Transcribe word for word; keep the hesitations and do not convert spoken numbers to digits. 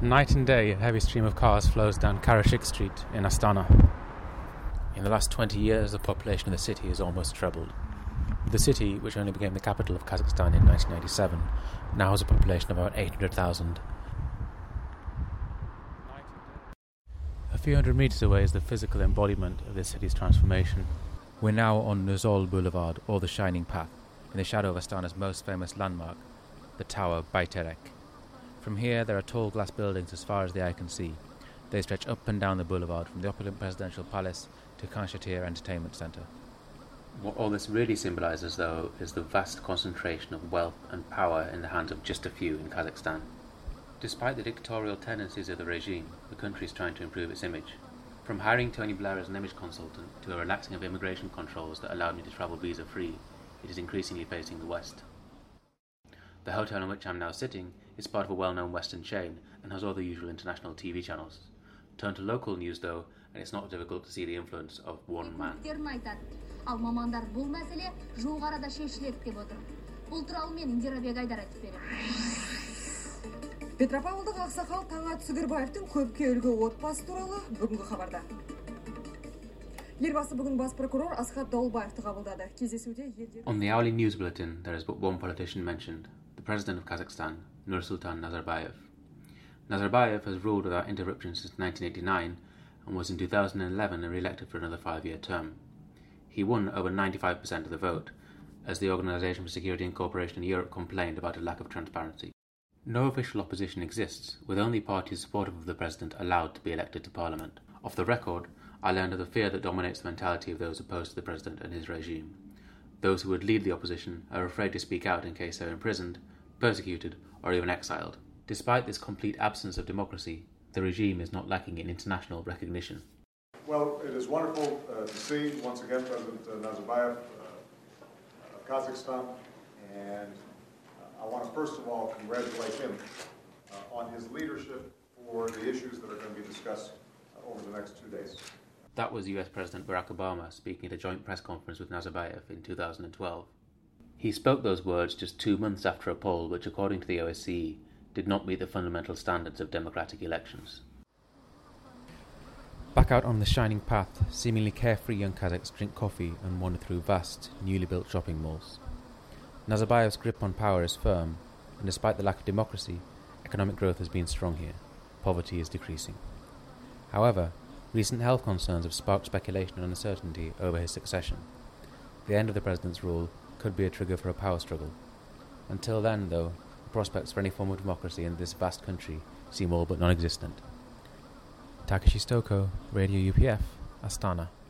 Night and day, a heavy stream of cars flows down Karashik Street in Astana. In the last twenty years, the population of the city has almost trebled. The city, which only became the capital of Kazakhstan in nineteen ninety-seven, now has a population of about eight hundred thousand. A few hundred metres away is the physical embodiment of this city's transformation. We're now on Nuzol Boulevard, or the Shining Path, in the shadow of Astana's most famous landmark, the Tower Bayterek. From here, there are tall glass buildings as far as the eye can see. They stretch up and down the boulevard from the opulent presidential palace to Khanshatir Entertainment Centre. What all this really symbolises, though, is the vast concentration of wealth and power in the hands of just a few in Kazakhstan. Despite the dictatorial tendencies of the regime, the country is trying to improve its image. From hiring Tony Blair as an image consultant to a relaxing of immigration controls that allowed me to travel visa-free, it is increasingly facing the West. The hotel in which I'm now sitting is part of a well-known Western chain and has all the usual international T V channels. Turn to local news, though, and it's not difficult to see the influence of one man. Петропавлдық ақсақал Таңат Сүгірбаевтың көпке үлгі отбасы туралы бүгінгі хабарда. Елбасы бүгін бас прокурор Асхат Даулбаевты қабылдады. Кездесуде елдер... On the hourly news bulletin, there is but one politician mentioned, the President of Kazakhstan, Nursultan Nazarbayev. Nazarbayev has ruled without interruption since nineteen eighty-nine and was in two thousand eleven re-elected for another five-year term. He won over ninety-five percent of the vote, as the Organization for Security and Cooperation in Europe complained about a lack of transparency. No official opposition exists, with only parties supportive of the president allowed to be elected to parliament. Off the record, I learned of the fear that dominates the mentality of those opposed to the president and his regime. Those who would lead the opposition are afraid to speak out in case they're imprisoned, persecuted, or even exiled. Despite this complete absence of democracy, the regime is not lacking in international recognition. Well, it is wonderful uh, to see, once again, President uh, Nazarbayev uh, of Kazakhstan, and I want to first of all congratulate him uh, on his leadership for the issues that are going to be discussed uh, over the next two days. That was U S President Barack Obama speaking at a joint press conference with Nazarbayev in two thousand twelve. He spoke those words just two months after a poll which, according to the O S C E, did not meet the fundamental standards of democratic elections. Back out on the Shining Path, seemingly carefree young Kazakhs drink coffee and wander through vast, newly built shopping malls. Nazarbayev's grip on power is firm, and despite the lack of democracy, economic growth has been strong here. Poverty is decreasing. However, recent health concerns have sparked speculation and uncertainty over his succession. The end of the president's rule could be a trigger for a power struggle. Until then, though, the prospects for any form of democracy in this vast country seem all but non-existent. Takashi Stoko, Radio U P F, Astana.